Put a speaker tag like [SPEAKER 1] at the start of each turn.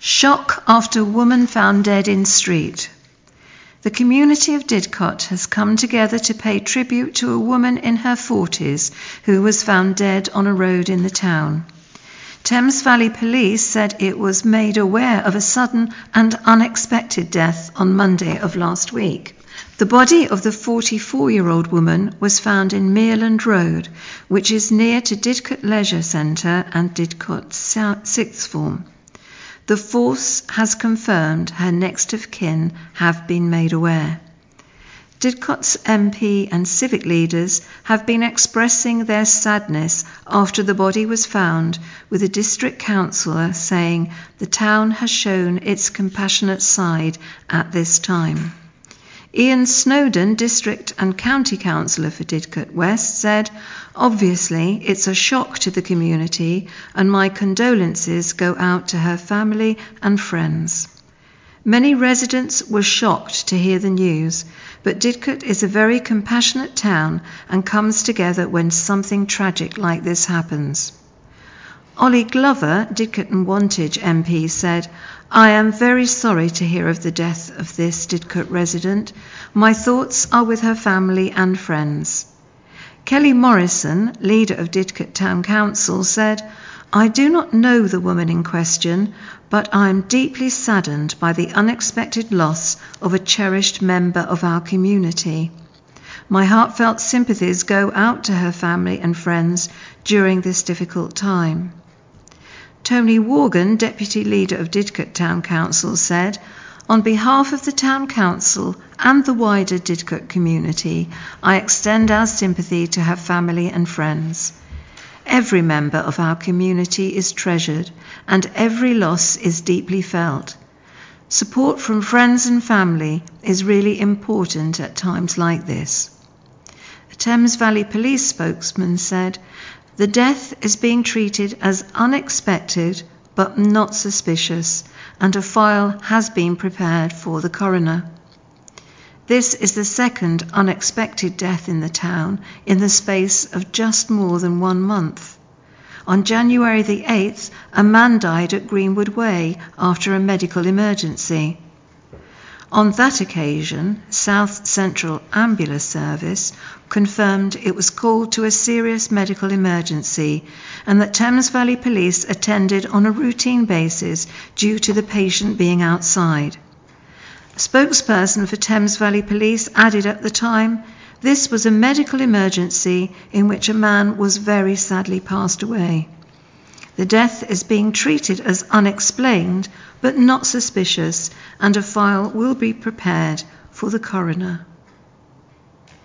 [SPEAKER 1] Shock after woman found dead in street. The community of Didcot has come together to pay tribute to a woman in her 40s who was found dead on a road in the town. Thames Valley Police said it was made aware of a sudden and unexpected death on Monday of last week. The body of the 44-year-old woman was found in Mereland Road, which is near to Didcot Leisure Centre and Didcot Sixth Form. The force has confirmed her next of kin have been made aware. Didcot's MP and civic leaders have been expressing their sadness after the body was found, with the district councillor saying the town has shown its compassionate side at this time. Ian Snowden, District and County Councillor for Didcot West, said, "Obviously, it's a shock to the community and my condolences go out to her family and friends." Many residents were shocked to hear the news, but Didcot is a very compassionate town and comes together when something tragic like this happens. Ollie Glover, Didcot and Wantage MP, said, "I am very sorry to hear of the death of this Didcot resident. My thoughts are with her family and friends." Kelly Morrison, leader of Didcot Town Council, said, "I do not know the woman in question, but I am deeply saddened by the unexpected loss of a cherished member of our community. My heartfelt sympathies go out to her family and friends during this difficult time." Tony Worgan, Deputy Leader of Didcot Town Council, said, "On behalf of the Town Council and the wider Didcot community, I extend our sympathy to her family and friends. Every member of our community is treasured and every loss is deeply felt. Support from friends and family is really important at times like this." A Thames Valley Police spokesman said, "The death is being treated as unexpected but not suspicious, and a file has been prepared for the coroner." This is the second unexpected death in the town in the space of just more than 1 month. On January the 8th, a man died at Greenwood Way after a medical emergency. On that occasion, South Central Ambulance Service confirmed it was called to a serious medical emergency and that Thames Valley Police attended on a routine basis due to the patient being outside. A spokesperson for Thames Valley Police added at the time, "This was a medical emergency in which a man was very sadly passed away. The death is being treated as unexplained but not suspicious, and a file will be prepared for the coroner."